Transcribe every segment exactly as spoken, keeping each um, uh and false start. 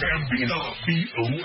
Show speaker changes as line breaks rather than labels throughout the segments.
ጋቢና ቪኦኤ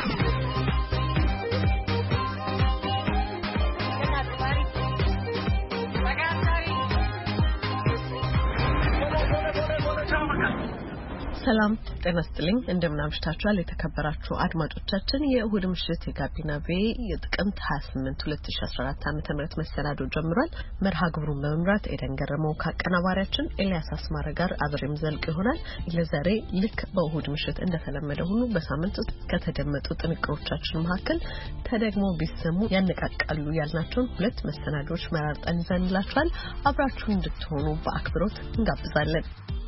ሰላም ጤና ይስጥልኝ እንደምን አምሽታችኋል የተከበራችሁ አድማጮቻችን የእሁድ ምሽት የጋቢና ቪ የጥቅምት ሃያ ስምንት ሁለት ሺህ አስራ አራት ዓመተ ምህረት መሰናዶ ጀምሯል። መርሃ ግብሩን በመምራት ኤደን ገረመው ከአቀናባሪያችን ኤልያስ አስማረ ጋር አብሬም ዘልቅ ይሆናል። ለዛሬ ልክ በእሁድ ምሽት እንደተለመደ ሁሉ በሳምንት ውስጥ ከተደመጡ ጥንቅሮቻችን መካከል ተደግሞ ቢሰሙ ያነቃቃሉ ያልናቸውን ሁለት መሰናዶዎች መራርጠን ይዘንላችኋል። አብራችሁ እንድትሆኑ በአክብሮት እንጋብዛለን።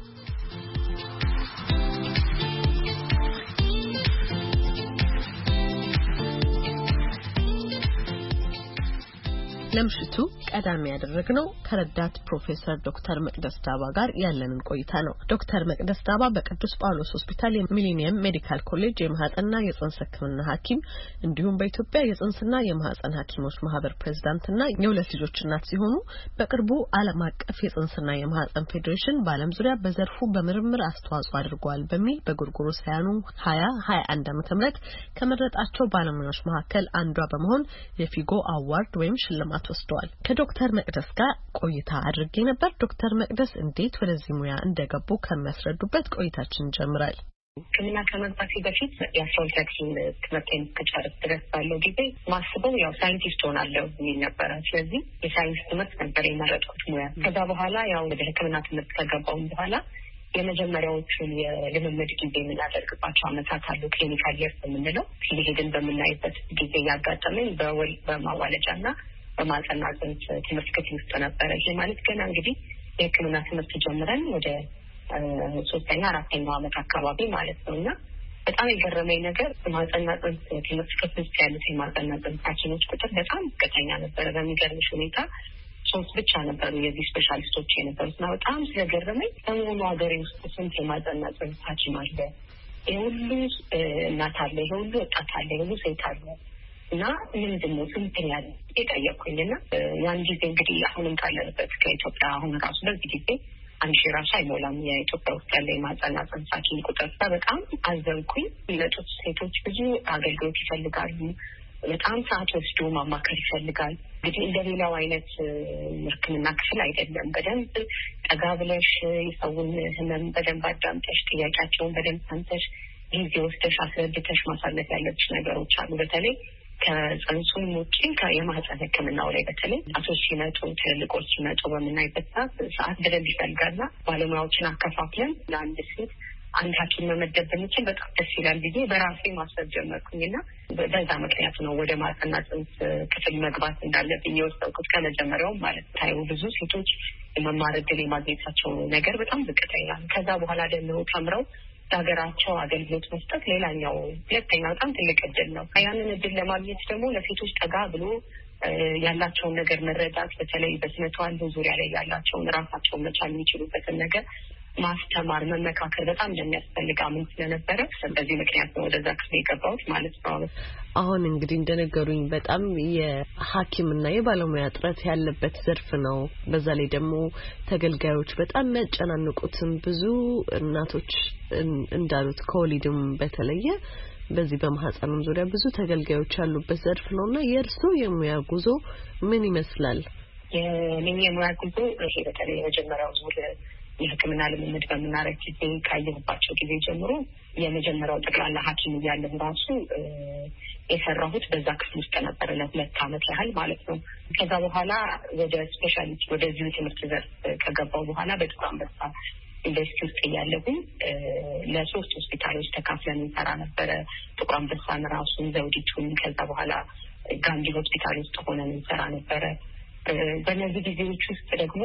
ለምሽቱ ቀዳሚ ያደረግነው ከረዳት ፕሮፌሰር ዶክተር መቅደስ ዳባ ጋር ያለንን ቆይታ ነው። ዶክተር መቅደስ ዳባ በቅዱስ ጳውሎስ ሆስፒታል የሚሊኒየም ሜዲካል ኮሌጅ የማህፀንና የጽንስ ሕክምና ሐኪም እንዲሁም በኢትዮጵያ የጽንስና የማህፀን ሐኪሞች ማህበር ፕሬዝዳንትና የሁለት ልጆች እናት ሲሆኑ በቅርቡ ዓለም አቀፍ የጽንስና የማህፀን ፌዴሬሽን በዓለም ዙሪያ በዘርፉ በምርምር አስተዋጽኦ አድርጓል በሚል በጎርጎሮሳውያኑ ሀያ ሀያ አንድ ዓመተ ምህረት ከመረጣቸው ባለሙያዎች መካከል አንዷ በመሆን የፊጎ አዋርድ ወይም ሽልማት ወስደዋል። ከዶክተር መቅደስ ጋር ቆይታ አድርጌ ነበር። ዶክተር መቅደስ እንዴት ወደዚህ ሙያ እንደገቡ ከሚያስረዱበት ቆይታችን ጀምራል።
ከሚና ከመጣፊ በፊት የአስትሮንታክሲን ትምህርቴን ከጨረስኩ ድረስ ባለው ጊዜ ማስበው ያው ሳይንቲስት ሆናለሁ የሚል ነበረ። ስለዚህ የሳይንስ ትምህርት ነበር የመረጥኩት ሙያ። ከዛ በኋላ ያው ወደ ሕክምና ትምህርት ከገባሁም በኋላ የመጀመሪያዎቹን የልምምድ ጊዜ የምናደርግባቸው አመታት አሉ። ክሊኒካል ይርስ የምንለው ሲሄድን በምናይበት ጊዜ ያጋጠመኝ በወል በማዋለጃና በማህፀንና ጽንስ ትምህርት ክፍል ውስጥ ነበረ። ይሄ ማለት ገና እንግዲህ የሕክምና ትምህርት ጀምረን ወደ ሶስተኛ አራተኛው አመት አካባቢ ማለት ነው። እና በጣም የገረመኝ ነገር ማህፀንና ጽንስ ትምህርት ክፍል ውስጥ ያሉት የማህፀንና ጽንስ ሐኪሞች ቁጥር በጣም ዝቅተኛ ነበረ። በሚገርምሽ ሁኔታ ሶስት ብቻ ነበሩ የዚህ ስፔሻሊስቶች የነበሩት እና በጣም ስለገረመኝ በሙሉ ሀገሬ ውስጥ ስንት የማህፀንና ጽንስ ሐኪም አለ? የሁሉ እናት አለ፣ የሁሉ ወጣት አለ፣ የሁሉ ሴት አለ እና ምንድን ነው ስንት ያለ የጠየቅኩኝና ያን ጊዜ እንግዲህ አሁንም ካለንበት ከኢትዮጵያ አሁን ራሱ በዚህ ጊዜ አንድ ሺህ ራሱ አይሞላም የኢትዮጵያ ውስጥ ያለ የማህፀንና ጽንስ ሐኪም ቁጥር። በጣም አዘንኩኝ። የሚመጡት ሴቶች ብዙ አገልግሎት ይፈልጋሉ። በጣም ሰዓት ወስዶ ማማከር ይፈልጋል። እንግዲህ እንደ ሌላው አይነት ሕክምና ክፍል አይደለም። በደንብ ጠጋ ብለሽ የሰውን ህመም በደንብ አዳምጠሽ ጥያቄያቸውን በደንብ ሰምተሽ ጊዜ ወስደሽ አስረድተሽ ማሳለፍ ያለብሽ ነገሮች አሉ። በተለይ ከጽንሱም ውጪ የማህፀን ሕክምናው ላይ በተለይ አቶች ሲመጡ ትልልቆች ሲመጡ በምናይበት ሰዓት ሰዓት በደንብ ይፈልጋልና ባለሙያዎችን አከፋፍለን ለአንድ ሴት አንድ ሐኪም መመደብ ብንችል በጣም ደስ ይላል ብዬ በራሴ ማሰብ ጀመርኩኝና በዛ ምክንያት ነው ወደ ማህፀንና ጽንስ ክፍል መግባት እንዳለብኝ የወሰንኩት ከመጀመሪያው ማለት ነው። ታዩ ብዙ ሴቶች የመማር ዕድል የማግኘታቸው ነገር በጣም ዝቅተኛ ነው። ከዛ በኋላ ደግሞ ተምረው ሀገራቸው አገልግሎት መስጠት ሌላኛው ሁለተኛው በጣም ትልቅ እድል ነው። ያንን እድል ለማግኘት ደግሞ ለሴቶች ጠጋ ብሎ ያላቸውን ነገር መረዳት፣ በተለይ በስነ ተዋልዶ ዙሪያ ላይ ያላቸውን ራሳቸውን መቻል የሚችሉበትን ነገር ማስተማር፣ መመካከር በጣም እንደሚያስፈልግ አምን ስለነበረ በዚህ ምክንያት ነው ወደዛ ክፍል የገባሁት ማለት ነው።
አሁን እንግዲህ እንደነገሩኝ በጣም የሐኪምና የባለሙያ እጥረት ያለበት ዘርፍ ነው። በዛ ላይ ደግሞ ተገልጋዮች በጣም የሚያጨናንቁትም ብዙ እናቶች እንዳሉት ከወሊድም በተለየ በዚህ በማህፀንም ዙሪያ ብዙ ተገልጋዮች ያሉበት ዘርፍ ነውና የእርሱ የሙያ ጉዞ ምን ይመስላል?
የኔ የሙያ ጉዞ ይሄ በተለይ የመጀመሪያው ዙር የሕክምና ልምምድ በምናረግ ጊዜ ካየሁባቸው ጊዜ ጀምሮ የመጀመሪያው ጠቅላላ ሐኪም እያለሁ ራሱ የሰራሁት በዛ ክፍል ውስጥ ነበር ለሁለት ዓመት ያህል ማለት ነው። ከዛ በኋላ ወደ ስፔሻሊቲ ወደዚሁ ትምህርት ዘርፍ ከገባው በኋላ በጥቁር አንበሳ ዩኒቨርሲቲ ውስጥ እያለሁኝ ለሶስት ሆስፒታሎች ተካፍለን እንሰራ ነበረ። ጥቁር አንበሳን ራሱን፣ ዘውዲቱን፣ ከዛ በኋላ ጋንዲ ሆስፒታል ውስጥ ሆነን እንሰራ ነበረ። በእነዚህ ጊዜዎች ውስጥ ደግሞ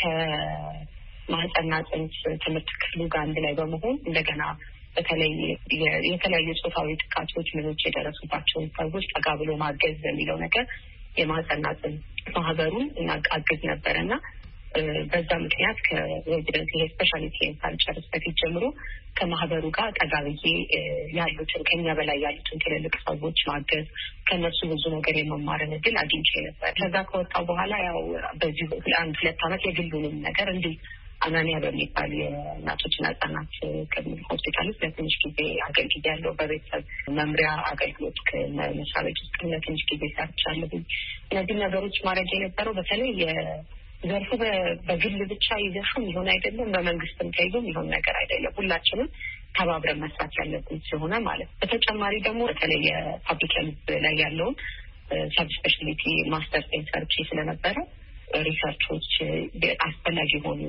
ከማህፀንና ጽንስ ትምህርት ክፍሉ ጋር አንድ ላይ በመሆን እንደገና በተለይ የተለያዩ ጾታዊ ጥቃቶች ምኖች የደረሱባቸውን ሰዎች ጠጋ ብሎ ማገዝ በሚለው ነገር የማህፀንና ጽንስ ማህበሩን እናግዝ ነበረና በዛ ምክንያት ከሬዚደንት የስፔሻሊቲ ሳልጨርስ በፊት ጀምሮ ከማህበሩ ጋር ጠጋ ብዬ ያሉትን ከኛ በላይ ያሉትን ትልልቅ ሰዎች ማገዝ ከነሱ ብዙ ነገር የመማርን እድል አግኝቼ ነበር። ከዛ ከወጣሁ በኋላ ያው በዚህ አንድ ሁለት ዓመት የግሉንም ነገር እንዲህ አናኒያ በሚባል የእናቶችና ህጻናት ክሊኒክ ሆስፒታል ውስጥ ለትንሽ ጊዜ አገልግያለሁ። በቤተሰብ መምሪያ አገልግሎት ከመስሪያ ቤት ውስጥ ለትንሽ ጊዜ ሰርቻለሁ። እነዚህ ነገሮች ማድረግ የነበረው በተለይ የዘርፉ በግል ብቻ ይዘፉ ይሆን አይደለም፣ በመንግስትም ተይዞ ይሆን ነገር አይደለም። ሁላችንም ተባብረን መስራት ያለብን ስለሆነ ማለት። በተጨማሪ ደግሞ በተለይ የፓብሊክ ሄልዝ ላይ ያለውን ሰብ ስፔሻሊቲ ማስተር ሰርች ስለነበረ ሪሰርቾች አስፈላጊ የሆኑ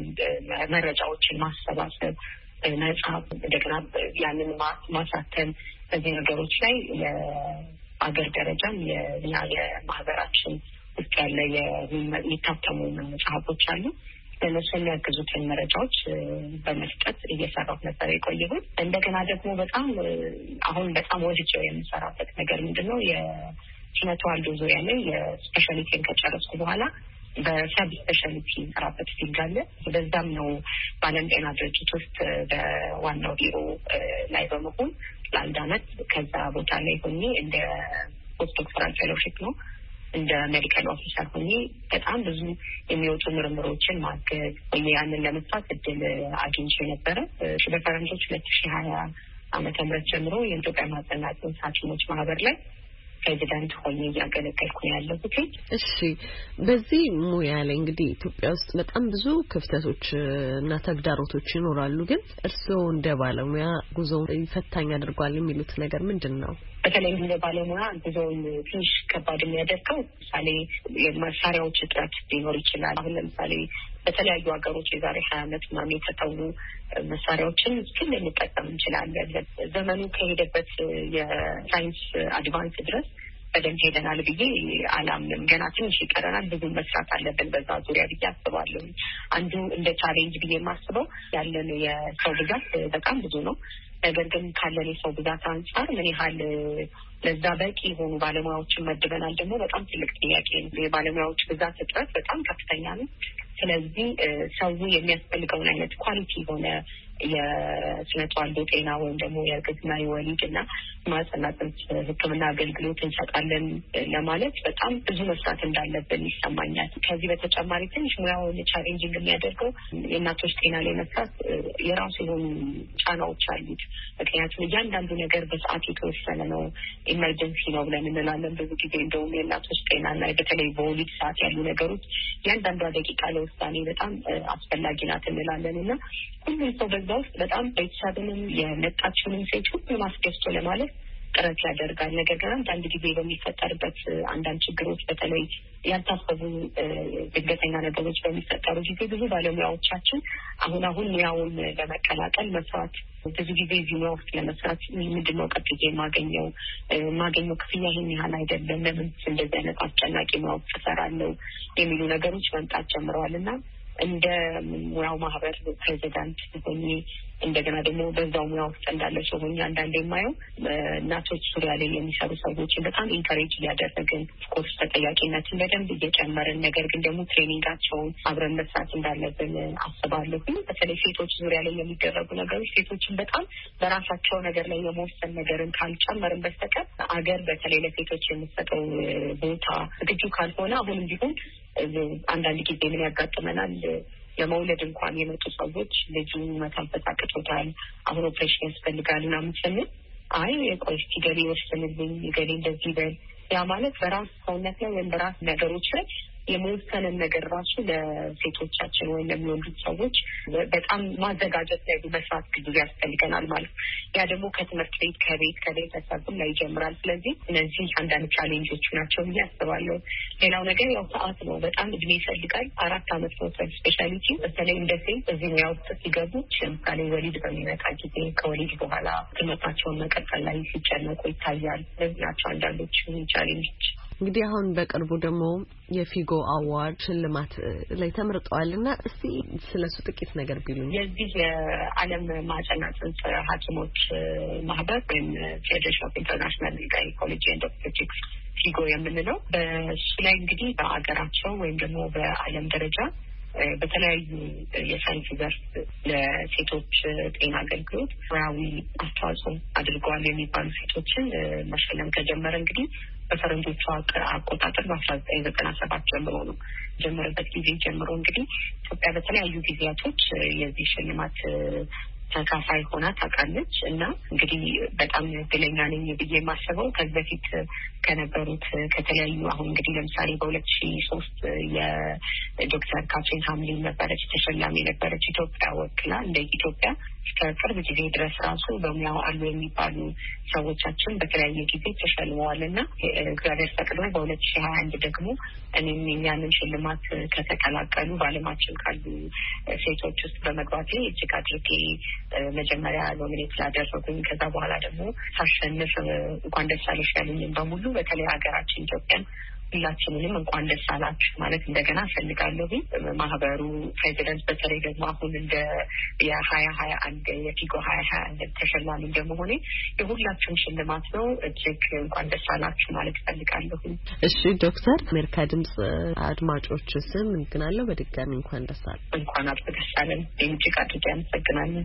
መረጃዎችን ማሰባሰብ፣ መጽሐፍ፣ እንደገና ያንን ማሳተም በዚህ ነገሮች ላይ የአገር ደረጃም የኛ የማህበራችን ውስጥ ያለ የሚታተሙ መጽሐፎች አሉ። ለነሱ የሚያግዙትን መረጃዎች በመስጠት እየሰራሁ ነበር የቆየሁት። እንደገና ደግሞ በጣም አሁን በጣም ወድጄው የምሰራበት ነገር ምንድነው የስነ ተዋልዶ ዙሪያ ላይ የስፔሻሊቲን ከጨረስኩ በኋላ በሰብ ስፔሻሊቲ ሰራበት ፊልድ አለ። በዛም ነው በዓለም ጤና ድርጅት ውስጥ በዋናው ቢሮ ላይ በመሆን ለአንድ አመት ከዛ ቦታ ላይ ሆኜ እንደ ፖስት ዶክተራል ፌሎሺፕ ነው እንደ ሜዲካል ኦፊሰር ሆኜ በጣም ብዙ የሚወጡ ምርምሮችን ማገዝ ወይ ያንን ለመስራት እድል አግኝቼ ነበረ። በፈረንጆች ሁለት ሺህ ሀያ ዓመተ ምህረት ጀምሮ የኢትዮጵያ ማህጸንና ጽንስ ሐኪሞች ማህበር ላይ ፕሬዚዳንት ሆኜ እያገለገልኩ ነው ያለሁት።
እሺ፣ በዚህ ሙያ ላይ እንግዲህ ኢትዮጵያ ውስጥ በጣም ብዙ ክፍተቶች እና ተግዳሮቶች ይኖራሉ። ግን እርስዎ እንደ ባለሙያ ጉዞውን ፈታኝ አድርጓል የሚሉት ነገር ምንድን ነው?
በተለይ እንደ ባለሙያ ጉዞውን ትንሽ ከባድ የሚያደርገው ለምሳሌ የመሳሪያዎች እጥረት ሊኖር ይችላል። አሁን ለምሳሌ በተለያዩ ሀገሮች የዛሬ ሀያ ዓመት ምናምን የተተዉ መሳሪያዎችን ግን ልንጠቀም እንችላለን። ዘመኑ ከሄደበት የሳይንስ አድቫንስ ድረስ በደንብ ሄደናል ብዬ አላምንም። ገና ትንሽ ይቀረናል፣ ብዙ መስራት አለብን በዛ ዙሪያ ብዬ አስባለሁ። አንዱ እንደ ቻሌንጅ ብዬ የማስበው ያለን የሰው ብዛት በጣም ብዙ ነው። ነገር ግን ካለን የሰው ብዛት አንጻር ምን ያህል ለዛ በቂ የሆኑ ባለሙያዎችን መድበናል ደግሞ በጣም ትልቅ ጥያቄ ነው። የባለሙያዎች ብዛት እጥረት በጣም ከፍተኛ ነው። ስለዚህ ሰው የሚያስፈልገውን አይነት ኳሊቲ የሆነ የስነ ተዋልዶ ጤና ወይም ደግሞ የእርግዝና የወሊድ እና ማህጸንና ጽንስ ሕክምና አገልግሎት እንሰጣለን ለማለት በጣም ብዙ መስራት እንዳለብን ይሰማኛል። ከዚህ በተጨማሪ ትንሽ ሙያውን ቻሌንጂንግ የሚያደርገው የእናቶች ጤና ላይ መስራት የራሱ የሆኑ ጫናዎች አሉት። ምክንያቱም እያንዳንዱ ነገር በሰዓት የተወሰነ ነው። ኢመርጀንሲ ነው ብለን እንላለን ብዙ ጊዜ። እንደውም የእናቶች ጤና ላይ በተለይ በወሊድ ሰዓት ያሉ ነገሮች እያንዳንዷ ደቂቃ ለውሳኔ በጣም አስፈላጊ ናት እንላለን እና ሁሉም ሰው በዛ ውስጥ በጣም ቤተሰብንም የመጣችውንም ሴት ሁሉም አስደስቶ ለማለት ጥረት ያደርጋል። ነገር ግን አንዳንድ ጊዜ በሚፈጠርበት አንዳንድ ችግሮች በተለይ ያልታሰቡ ድንገተኛ ነገሮች በሚፈጠሩ ጊዜ ብዙ ባለሙያዎቻችን አሁን አሁን ሙያውን ለመቀላቀል መስራት ብዙ ጊዜ እዚህ ሙያ ውስጥ ለመስራት ምንድነው ቀጥዬ የማገኘው የማገኘው ክፍያ ይህን ያህል አይደለም፣ ለምን እንደዚህ አይነት አስጨናቂ ሙያ ውስጥ እሰራለሁ የሚሉ ነገሮች መምጣት ጀምረዋል እና እንደ ሙያው ማህበር ፕሬዚዳንት ሆኜ እንደገና ደግሞ በዛው ሙያ ውስጥ እንዳለ ሰው ሆኜ አንዳንዴ የማየው እናቶች ዙሪያ ላይ የሚሰሩ ሰዎችን በጣም ኢንካሬጅ እያደረግን ኮርስ ተጠያቂነትን በደንብ እየጨመርን ነገር ግን ደግሞ ትሬኒንጋቸውን አብረን መስራት እንዳለብን አስባለሁ። በተለይ ሴቶች ዙሪያ ላይ የሚደረጉ ነገሮች ሴቶችን በጣም በራሳቸው ነገር ላይ የመወሰን ነገርን ካልጨመርን በስተቀር አገር በተለይ ለሴቶች የምትሰጠው ቦታ ዝግጁ ካልሆነ አሁንም ቢሆን አንዳንድ ጊዜ ምን ያጋጥመናል፣ ለመውለድ እንኳን የመጡ ሰዎች ልጁ መተንፈስ አቅቶታል፣ አሁን ኦፕሬሽን ያስፈልጋል ምናምን ስንል አይ ቆይ እስኪ ገሌ ወስንልኝ ገሌ እንደዚህ በል። ያ ማለት በራስ ሰውነት ላይ ወይም በራስ ነገሮች ላይ የመወሰንን ነገር ራሱ ለሴቶቻችን ወይም ለሚወልዱት ሰዎች በጣም ማዘጋጀት ላይ መስራት ጊዜ ያስፈልገናል ማለት ነው። ያ ደግሞ ከትምህርት ቤት ከቤት ከቤተሰብ ላይ ይጀምራል። ስለዚህ እነዚህ አንዳንድ ቻሌንጆች ናቸው ብዬ አስባለሁ። ሌላው ነገር ያው ሰዓት ነው። በጣም እድሜ ይፈልጋል። አራት አመት ነው ስፔሻሊቲ። በተለይ እንደ ሴት እዚህ ሙያ ውስጥ ሲገቡ ለምሳሌ ወሊድ በሚመጣ ጊዜ ከወሊድ በኋላ ትምህርታቸውን መቀጠል ላይ ሲጨነቁ ይታያል። እነዚህ ናቸው አንዳንዶቹ ቻሌንጆች።
እንግዲህ አሁን በቅርቡ ደግሞ የፊጎ አዋርድ ሽልማት ላይ ተመርጠዋል እና እስቲ ስለሱ ጥቂት ነገር ቢሉኝ።
የዚህ የዓለም ማህጸንና ጽንስ ሐኪሞች ማህበር ወይም ፌዴሬሽን ኦፍ ኢንተርናሽናል ጋይኒኮሎጂ ኤንድ ኦብስቴትሪክስ ፊጎ የምንለው በሱ ላይ እንግዲህ በአገራቸው ወይም ደግሞ በዓለም ደረጃ በተለያዩ የሳይንስ ዘርፍ ለሴቶች ጤና አገልግሎት ሙያዊ አስተዋጽኦ አድርገዋል የሚባሉ ሴቶችን መሸለም ከጀመረ እንግዲህ በፈረንጆቹ አቆጣጠር በአስራ ዘጠኝ ዘጠና ሰባት ጀምሮ ነው። ጀመረበት ጊዜ ጀምሮ እንግዲህ ኢትዮጵያ በተለያዩ ጊዜያቶች የዚህ ሽልማት ተካፋይ ሆና ታውቃለች እና እንግዲህ በጣም እድለኛ ነኝ ብዬ የማስበው ከዚህ በፊት ከነበሩት ከተለያዩ አሁን እንግዲህ ለምሳሌ በሁለት ሺህ ሶስት የዶክተር ካትሪን ሃምሊን ነበረች ተሸላሚ ነበረች ኢትዮጵያ ወክላ እንደ ኢትዮጵያ እስከ ቅርብ ጊዜ ድረስ ራሱ በሙያው አሉ የሚባሉ ሰዎቻችን በተለያየ ጊዜ ተሸልመዋል እና እግዚአብሔር ፈቅዶ በሁለት ሺህ ሀያ አንድ ደግሞ እኔም ያንን ሽልማት ከተቀላቀሉ በዓለማችን ካሉ ሴቶች ውስጥ በመግባቴ እጅግ አድርጌ መጀመሪያ ኖሚኔት ላደረጉኝ ከዛ በኋላ ደግሞ ሳሸንፍ እንኳን ደስ አለሽ ያሉኝም በሙሉ በተለይ ሀገራችን ኢትዮጵያን ሁላችንንም እንኳን ደስ አላችሁ ማለት እንደገና ፈልጋለሁ። ማህበሩ ፕሬዚደንት በተለይ ደግሞ አሁን እንደ የሀያ ሀያ አንድ የፊጎ ሀያ ሀያ አንድ ተሸላሚ እንደመሆኔ የሁላችሁም ሽልማት ነው። እጅግ እንኳን ደስ አላችሁ ማለት ፈልጋለሁ።
እሺ ዶክተር አሜሪካ ድምጽ አድማጮች ስም እንግናለሁ በድጋሚ እንኳን ደስ አለ
እንኳን አብሮ ደስ አለን። እጅግ አድርጌ አመሰግናለሁ።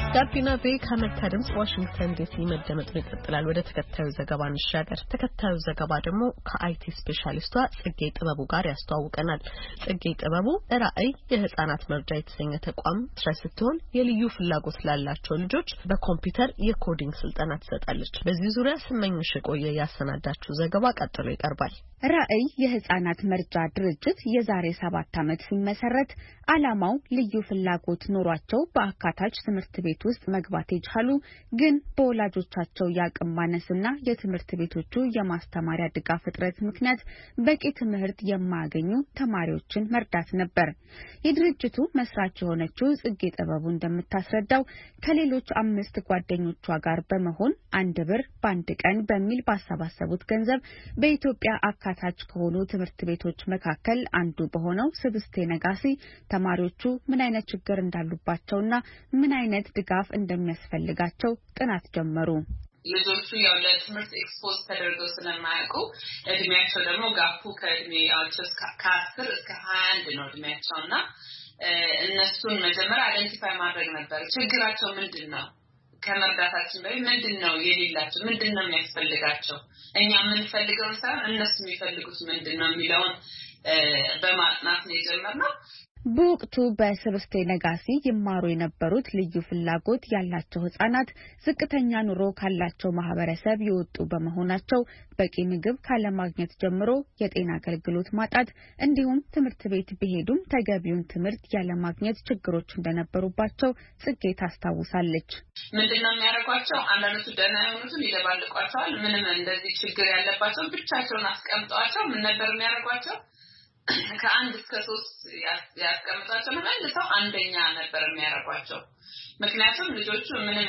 ጋቢና ቤ ከአሜሪካ ድምጽ ዋሽንግተን ዲሲ መደመጡን ይቀጥላል። ወደ ተከታዩ ዘገባ እንሻገር። ተከታዩ ዘገባ ደግሞ ከአይቲ ስፔሻሊስቷ ጽጌ ጥበቡ ጋር ያስተዋውቀናል። ጽጌ ጥበቡ ራዕይ የህፃናት መርጃ የተሰኘ ተቋም መስራች ስትሆን የልዩ ፍላጎት ላላቸው ልጆች በኮምፒውተር የኮዲንግ ስልጠና ትሰጣለች። በዚህ ዙሪያ ስመኝሽ ቆየ ያሰናዳችው ዘገባ ቀጥሎ ይቀርባል።
ራዕይ የህፃናት መርጃ ድርጅት የዛሬ ሰባት ዓመት ሲመሰረት ዓላማው ልዩ ፍላጎት ኖሯቸው በአካታች ትምህርት ቤት ውስጥ መግባት የቻሉ ግን በወላጆቻቸው የአቅም ማነስና የትምህርት ቤቶቹ የማስተማሪያ ድጋፍ እጥረት ምክንያት በቂ ትምህርት የማያገኙ ተማሪዎችን መርዳት ነበር። የድርጅቱ መስራች የሆነችው ጽጌ ጥበቡ እንደምታስረዳው ከሌሎች አምስት ጓደኞቿ ጋር በመሆን አንድ ብር በአንድ ቀን በሚል ባሰባሰቡት ገንዘብ በኢትዮጵያ አካታች ከሆኑ ትምህርት ቤቶች መካከል አንዱ በሆነው ስብስቴ ነጋሲ ተማሪዎቹ ምን አይነት ችግር እንዳሉባቸውና ምን አይነት ድጋፍ እንደሚያስፈልጋቸው ጥናት ጀመሩ።
ልጆቹ ያው ለትምህርት ኤክስፖዝ ተደርገው ስለማያውቁ እድሜያቸው ደግሞ ጋፑ ከእድሜያቸው ከአስር እስከ ሀያ አንድ ነው እድሜያቸውና እነሱን መጀመሪያ አይደንቲፋይ ማድረግ ነበር። ችግራቸው ምንድነው? ከመርዳታችን በፊት ምንድነው የሌላቸው? ምንድነው የሚያስፈልጋቸው? እኛ የምንፈልገው ሳይሆን እነሱ የሚፈልጉት ምንድነው የሚለውን በማጥናት ነው የጀመርነው።
በወቅቱ በስብስቴ ነጋሲ ይማሩ የነበሩት ልዩ ፍላጎት ያላቸው ህጻናት ዝቅተኛ ኑሮ ካላቸው ማህበረሰብ የወጡ በመሆናቸው በቂ ምግብ ካለማግኘት ጀምሮ የጤና አገልግሎት ማጣት እንዲሁም ትምህርት ቤት ቢሄዱም ተገቢውን ትምህርት ያለማግኘት ችግሮች እንደነበሩባቸው ጽጌ ታስታውሳለች።
ምንድነው የሚያደርጓቸው? አንዳንዶቹ ደህና የሆኑትን ይደባልቋቸዋል። ምንም እንደዚህ ችግር ያለባቸው ብቻቸውን አስቀምጧቸው ምን ነበር የሚያደርጓቸው? ከአንድ እስከ ሶስት ያስቀምጣቸው ነው መልሰው አንደኛ ነበር የሚያረጋቸው። ምክንያቱም ልጆቹ ምንም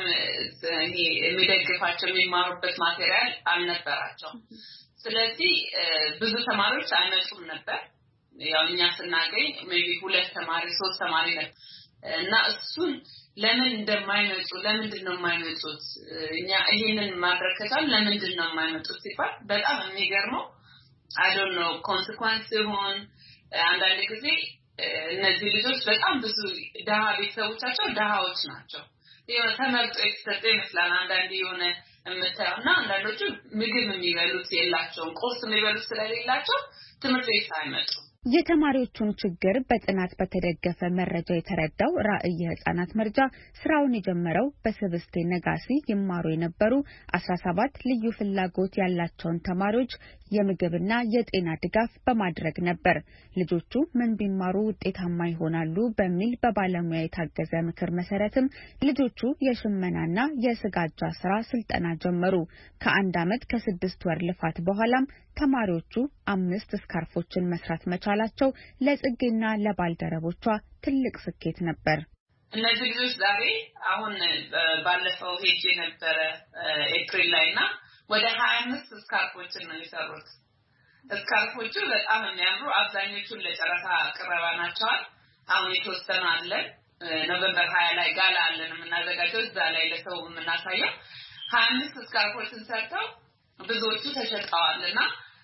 የሚደግፋቸው የሚማሩበት ማቴሪያል አልነበራቸው። ስለዚህ ብዙ ተማሪዎች አይመጡም ነበር። ያው እኛ ስናገኝ ሜቢ ሁለት ተማሪ ሶስት ተማሪ ነበር እና እሱን ለምን እንደማይመጡ ለምንድን ነው የማይመጡት? እኛ ይሄንን ማድረግ ከቻልን ለምንድን ነው የማይመጡት ሲባል በጣም የሚገርመው I don't know consequence ይሆን አንዳንድ ጊዜ እነዚህ ልጆች በጣም ብዙ ደሃ ቤተሰቦቻቸው ደሃዎች ናቸው። የሆነ ተመርጦ የተሰጠ ይመስላል አንዳንድ የሆነ የምታዩና አንዳንዶቹ ምግብ የሚበሉት የላቸውም። ቁርስ የሚበሉት ስለሌላቸው ትምህርት ቤት አይመጡ።
የተማሪዎቹን ችግር በጥናት በተደገፈ መረጃ የተረዳው ራዕይ የህፃናት መርጃ ስራውን የጀመረው በስብስቴ ነጋሲ ይማሩ የነበሩ አስራ ሰባት ልዩ ፍላጎት ያላቸውን ተማሪዎች የምግብና የጤና ድጋፍ በማድረግ ነበር። ልጆቹ ምን ቢማሩ ውጤታማ ይሆናሉ በሚል በባለሙያ የታገዘ ምክር መሰረትም ልጆቹ የሽመናና የስጋጃ ስራ ስልጠና ጀመሩ። ከአንድ አመት ከስድስት ወር ልፋት በኋላም ተማሪዎቹ አምስት ስካርፎችን መስራት መቻላቸው ለጽጌና ለባልደረቦቿ ትልቅ ስኬት ነበር።
እነዚህ ልጆች ዛሬ አሁን ባለፈው ሄጄ ነበር ኤፕሪል ላይና ወደ ሀያ አምስት ስካርፎችን ነው የሰሩት። ስካርፎቹ በጣም የሚያምሩ አብዛኞቹን ለጨረታ ቅረባ ናቸው። አሁን የተወሰነ አለ ኖቬምበር ሀያ ላይ ጋላ አለን የምናዘጋጀው እዛ ላይ ለሰው የምናሳየው ሀያ አምስት ስካርፎችን ሰርተው ብዙዎቹ ተሸጠዋልና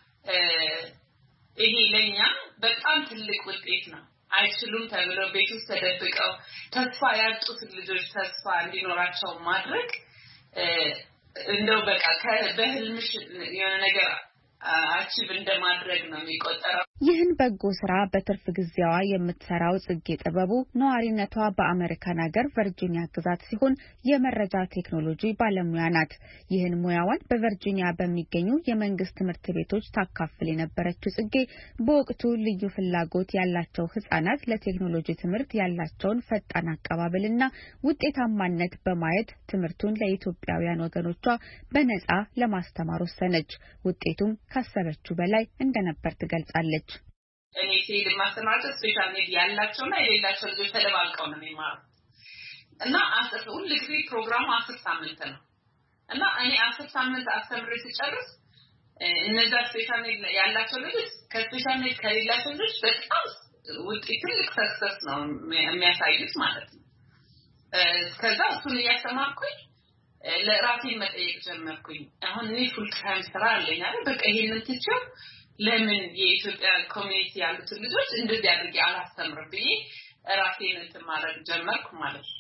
ይሄ ለኛ በጣም ትልቅ ውጤት ነው። አይችሉም ተብለው ቤት ውስጥ ተደብቀው ተስፋ ያጡት ልጆች ተስፋ እንዲኖራቸው ማድረግ እንደው በቃ በህልምሽ የሆነ ነገር አቺቭ እንደማድረግ ነው የሚቆጠረው።
ይህን በጎ ስራ በትርፍ ጊዜዋ የምትሰራው ጽጌ ጥበቡ ነዋሪነቷ በአሜሪካን ሀገር ቨርጂኒያ ግዛት ሲሆን የመረጃ ቴክኖሎጂ ባለሙያ ናት። ይህን ሙያዋን በቨርጂኒያ በሚገኙ የመንግስት ትምህርት ቤቶች ታካፍል የነበረችው ጽጌ በወቅቱ ልዩ ፍላጎት ያላቸው ህጻናት ለቴክኖሎጂ ትምህርት ያላቸውን ፈጣን አቀባበልና ውጤታማነት በማየት ትምህርቱን ለኢትዮጵያውያን ወገኖቿ በነጻ ለማስተማር ወሰነች። ውጤቱም ካሰበችው በላይ እንደነበር ትገልጻለች።
እኔ ሲል ማስተማራቸው ስፔሻል ኔድ ያላቸውና የሌላቸው ልጆች ተደባልቀው ነው የሚማሩት እና አስር ሁሉ ጊዜ ፕሮግራሙ አስር ሳምንት ነው እና እኔ አስር ሳምንት አስተምሬ ሲጨርስ እነዛ ስፔሻል ኔድ ያላቸው ልጆች ከስፔሻል ኔድ ከሌላቸው ልጆች በጣም ውጤት ትልቅ ሰክሰስ ነው የሚያሳዩት ማለት ነው። ከዛ እሱን እያስተማርኩኝ ለራሴ መጠየቅ ጀመርኩኝ። አሁን እኔ ፉል ታይም ስራ አለኝ አይደል? በቃ ይሄንን ትቼው ለምን የኢትዮጵያ ኮሚኒቲ ያሉት ልጆች እንደዚህ አድርጌ አላስተምርም ብዬ ራሴን እንትን ማድረግ ጀመርኩ ማለት ነው።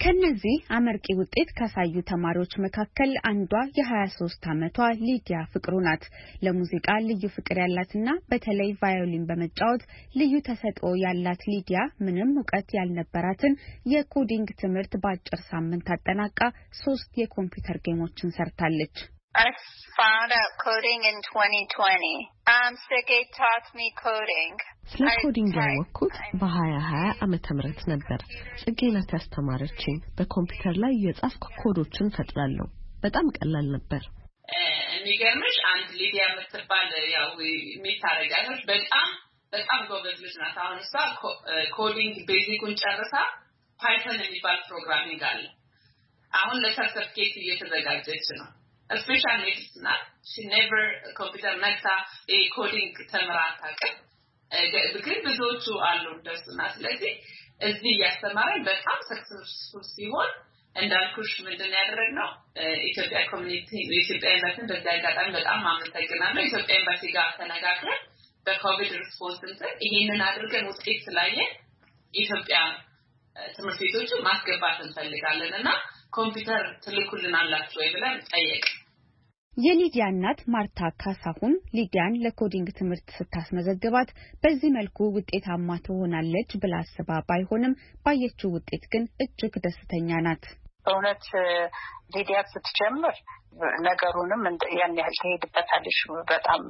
ከነዚህ አመርቂ ውጤት ካሳዩ ተማሪዎች መካከል አንዷ የ23 ዓመቷ ሊዲያ ፍቅሩ ናት። ለሙዚቃ ልዩ ፍቅር ያላትና በተለይ ቫዮሊን በመጫወት ልዩ ተሰጥኦ ያላት ሊዲያ ምንም ዕውቀት ያልነበራትን የኮዲንግ ትምህርት በአጭር ሳምንት አጠናቃ ሶስት የኮምፒውተር ጌሞችን ሰርታለች።
I found out coding in twenty twenty. Um, Sergey taught me coding.
ስለ ኮዲንግ ያወቅኩት በ2020 ዓመተ ምህረት ነበር። ጽጌ ናት ያስተማረችኝ። በኮምፒውተር ላይ የጻፍኩ ኮዶችን ፈጥራለሁ። በጣም ቀላል ነበር።
የሚገርምሽ አንድ ሊዲያ የምትባል ያው የሚታረጋለች በጣም በጣም ጎበዝ ልጅ ናት። አሁን እሷ ኮዲንግ ቤዚኩን ጨርሳ ፓይተን የሚባል ፕሮግራሚንግ አለ። አሁን ለሰርቲፊኬት እየተዘጋጀች ነው። Special needs not. She never computer meta a coding ተምራታ ቀን ግን ብዙዎቹ አሉ እንደሱና ስለዚህ እዚህ ያስተማረኝ በጣም ሰክሰስፉል ሲሆን እንዳልኩሽ ምንድን ያደረግነው ኢትዮጵያ ኮሚኒቲ ኢትዮጵያ ኤምባሲን በዚህ አጋጣሚ በጣም አመሰግናለሁ። ኢትዮጵያ ኤምባሲ ጋር ተነጋግረን በኮቪድ ሪስፖንስ እንትን ይሄንን አድርገን ውጤት ስላየን ኢትዮጵያ ትምህርት ቤቶቹ ማስገባት እንፈልጋለንና ኮምፒውተር ትልኩልናላችሁ ወይ ብለን ጠየቅ።
የሊዲያ እናት ማርታ ካሳሁን ሊዲያን ለኮዲንግ ትምህርት ስታስመዘግባት በዚህ መልኩ ውጤታማ ትሆናለች ብላ አስባ ባይሆንም ባየችው ውጤት ግን እጅግ ደስተኛ ናት።
በእውነት ሊዲያ ስትጀምር ነገሩንም ያን ያህል ትሄድበታለሽ በጣም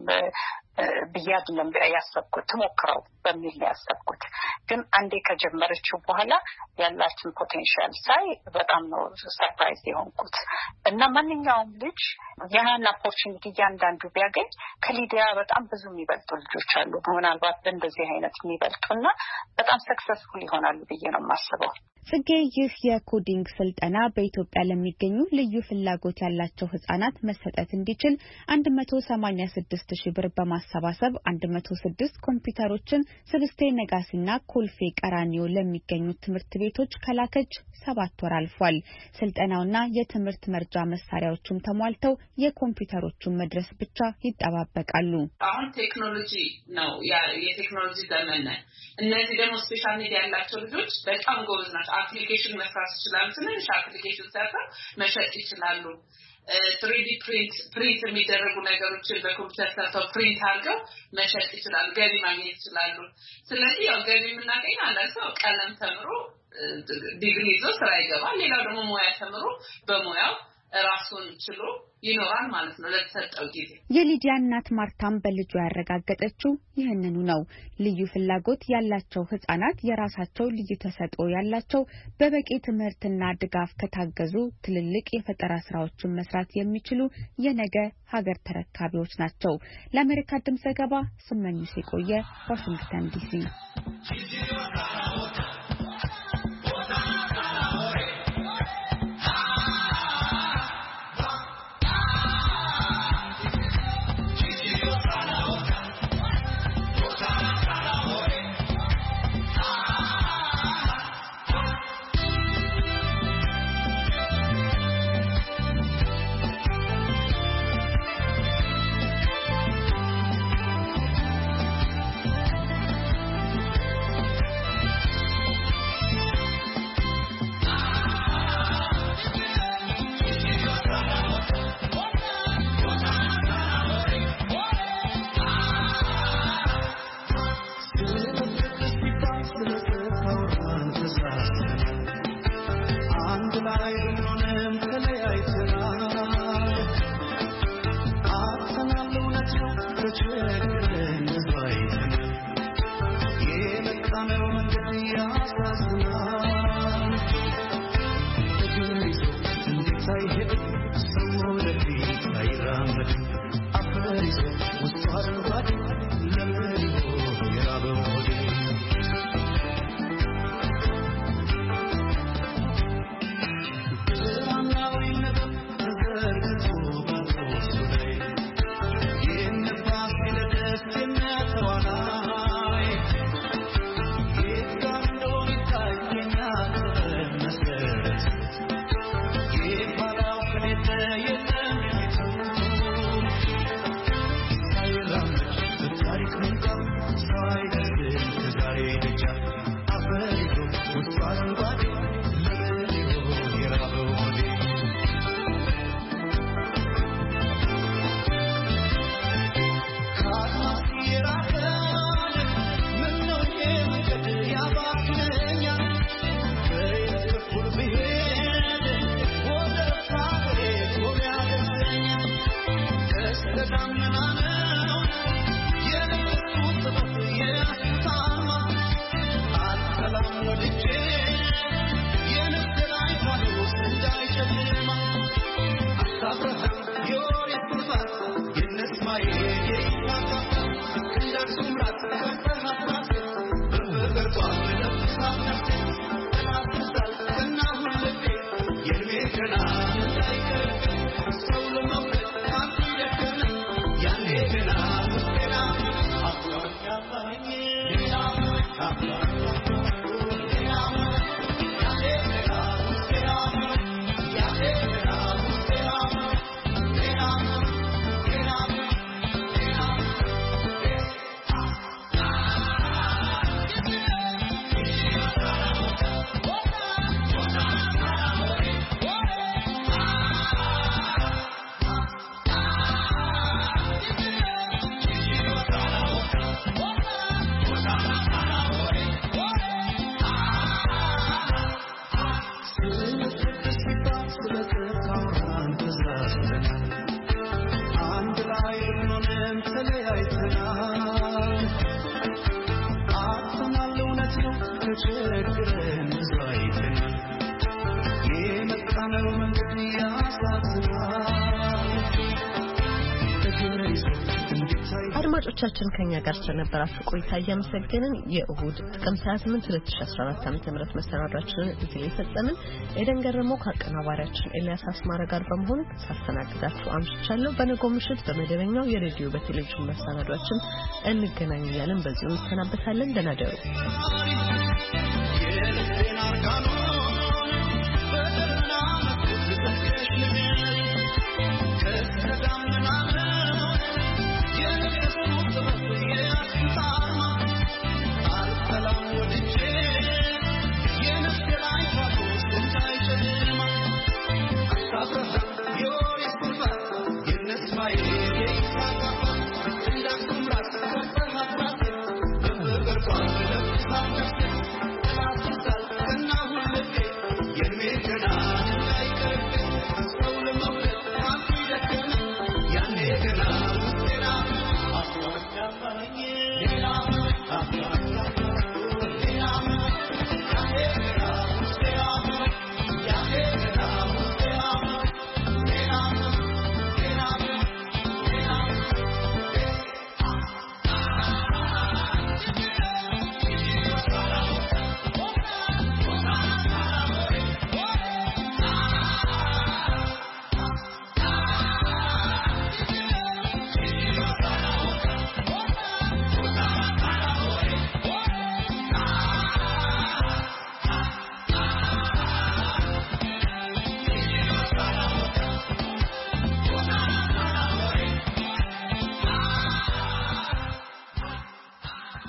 በያድለም ያሰብኩት ትሞክረው በሚል ያሰብኩት ግን አንዴ ከጀመረችው በኋላ ያላትን ፖቴንሻል ሳይ በጣም ነው ሰርፕራይዝ የሆንኩት እና ማንኛውም ልጅ ያን ኦፖርቹኒቲ ያንዳንዱ ቢያገኝ ከሊዲያ በጣም ብዙ የሚበልጡ ልጆች አሉ ምናልባት በእንደዚህ አይነት የሚበልጡና በጣም ሰክሰስፉል ይሆናሉ ብዬ ነው የማስበው።
ጽጌ ይህ የኮዲንግ ስልጠና በኢትዮጵያ ለሚገኙ ልዩ ፍላጎት ያላቸው ህጻናት መሰጠት እንዲችል one hundred eighty-six ሺህ ብር በማሰባሰብ one hundred six ኮምፒውተሮችን ስብስቴ ነጋሲና ኮልፌ ቀራኒዮ ለሚገኙ ትምህርት ቤቶች ከላከች ሰባት ወር አልፏል። ስልጠናውና የትምህርት መርጃ መሳሪያዎችም ተሟልተው የኮምፒውተሮቹን መድረስ ብቻ ይጠባበቃሉ።
አሁን ቴክኖሎጂ ነው የቴክኖሎጂ ዘመን ነው። እነዚህ ደግሞ ስፔሻል ኒድ ያላቸው ልጆች በጣም ጎበዝ ናቸው። አፕሊኬሽን መስራት ይችላሉ። ትንሽ አፕሊኬሽን ሰርተው መሸጥ ይችላሉ። three D print print የሚደረጉ ነገሮችን በኮምፒውተር ሰርተው ፕሪንት አድርገው መሸጥ ይችላሉ። ገቢ ማግኘት ይችላሉ። ስለዚህ ያው ገቢ የምናገኘው አንዳንዱ ቀለም ተምሮ ዲግሪ ይዞ ስራ ይገባል። ሌላው ደግሞ ሙያ ተምሮ በሙያው ራሱን ችሎ ይኖራል ማለት ነው ለተሰጠው ጊዜ።
የሊዲያ እናት ማርታም በልጇ ያረጋገጠችው ይህንኑ ነው። ልዩ ፍላጎት ያላቸው ህጻናት የራሳቸው ልዩ ተሰጥኦ ያላቸው በበቂ ትምህርትና ድጋፍ ከታገዙ ትልልቅ የፈጠራ ስራዎችን መስራት የሚችሉ የነገ ሀገር ተረካቢዎች ናቸው። ለአሜሪካ ድምጽ ዘገባ ስመኝሽ የቆየ ዋሽንግተን ዲሲ።
አድማጮቻችን ከኛ ጋር ስለነበራችሁ ቆይታ እያመሰገንን የእሁድ ጥቅምት ሃያ ስምንት ሁለት ሺህ አስራ አራት ዓመተ ምህረት መሰናዷችንን እዚህ ላይ ፈጸምን። ኤደን ገረመው ከአቀናባሪያችን ኤልያስ አስማረ ጋር በመሆን ሳስተናግዳችሁ አምሽቻለሁ። በነገው ምሽት በመደበኛው የሬዲዮ በቴሌቪዥን መሰናዷችን እንገናኛለን። በዚሁ እንሰናበታለን። ደህና ደሩ። Come on.